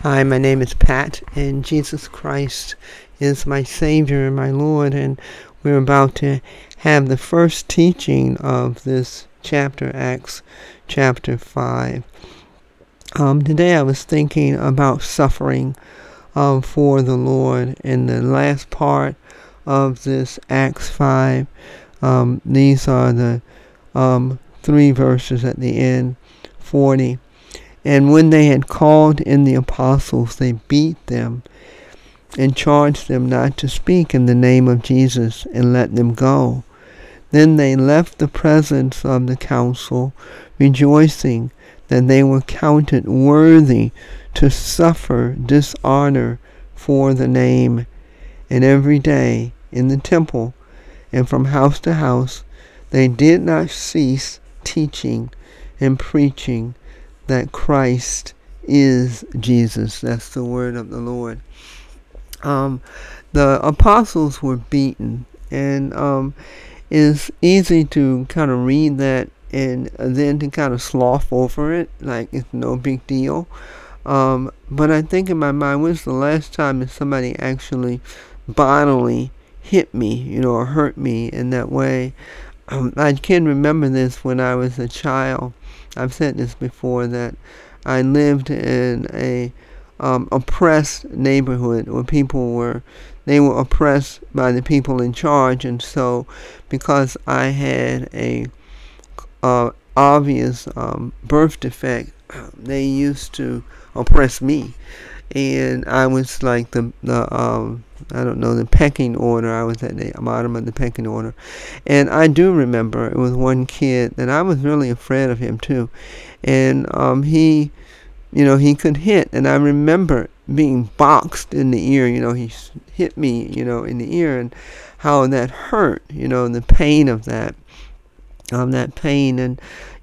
Hi, my name is Pat, and Jesus Christ is my Savior and my Lord, and we're about to have the first teaching of this chapter, Acts chapter 5. Today I was thinking about suffering for the Lord in the last part of this Acts 5. These are the 3 verses at the end, 40. And when they had called in the apostles, they beat them and charged them not to speak in the name of Jesus, and let them go. Then they left the presence of the council, rejoicing that they were counted worthy to suffer dishonor for the name. And every day in the temple and from house to house, they did not cease teaching and preaching that Christ is Jesus. That's the word of the Lord. The apostles were beaten, and it's easy to kind of read that and then to kind of slough over it like it's no big deal. But I think in my mind, when's the last time that somebody actually bodily hit me, or hurt me in that way? I can remember this when I was a child. I've said this before, that I lived in a oppressed neighborhood where they were oppressed by the people in charge, and so because I had a obvious birth defect, they used to oppress me, and I was like the pecking order. I was at the bottom of the pecking order. And I do remember it was one kid that I was really afraid of him too. And he could hit, and I remember being boxed in the ear. He hit me, in the ear, and how that hurt, the pain of that pain. And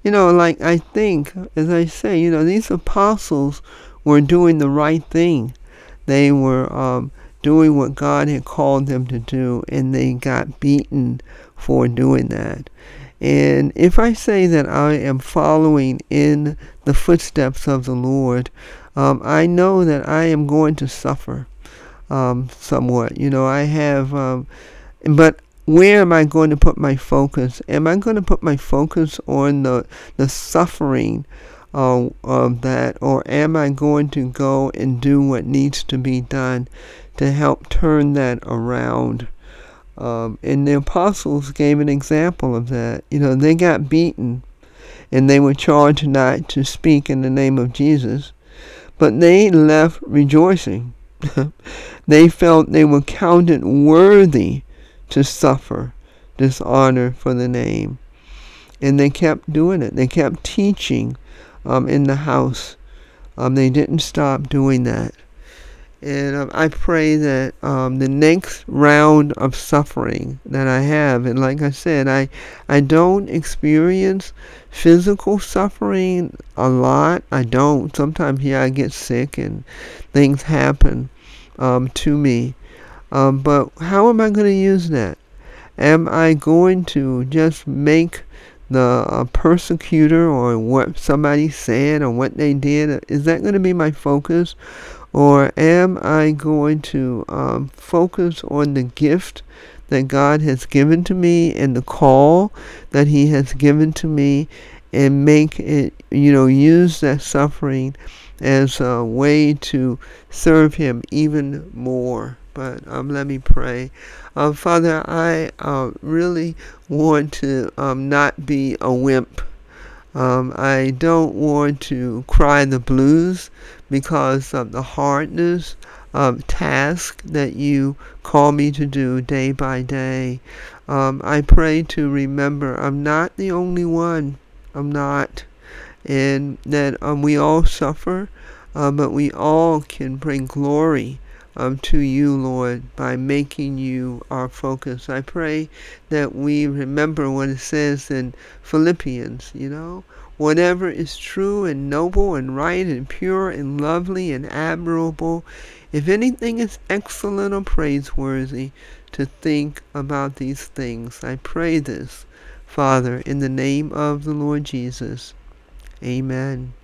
I think, as I say, these apostles were doing the right thing. They were doing what God had called them to do, and they got beaten for doing that. And if I say that I am following in the footsteps of the Lord, I know that I am going to suffer somewhat. I have, but where am I going to put my focus? Am I going to put my focus on the suffering of that, or am I going to go and do what needs to be done to help turn that around? And the apostles gave an example of that. They got beaten, and they were charged not to speak in the name of Jesus, but they left rejoicing. They felt they were counted worthy to suffer dishonor for the name. And they kept doing it. They kept teaching in the house. They didn't stop doing that. And I pray that the next round of suffering that I have, and like I said, I don't experience physical suffering a lot. I don't. Sometimes, I get sick and things happen to me. But how am I going to use that? Am I going to just make the persecutor or what somebody said or what they did, is that going to be my focus? Or am I going to focus on the gift that God has given to me and the call that He has given to me, and make it, use that suffering as a way to serve Him even more? But let me pray. Father, I really want to not be a wimp. I don't want to cry the blues because of the hardness of task that you call me to do day by day. I pray to remember I'm not the only one. I'm not. And that we all suffer, but we all can bring glory to you, Lord, by making you our focus. I pray that we remember what it says in Philippians, whatever is true and noble and right and pure and lovely and admirable, if anything is excellent or praiseworthy, to think about these things. I pray this, Father, in the name of the Lord Jesus. Amen.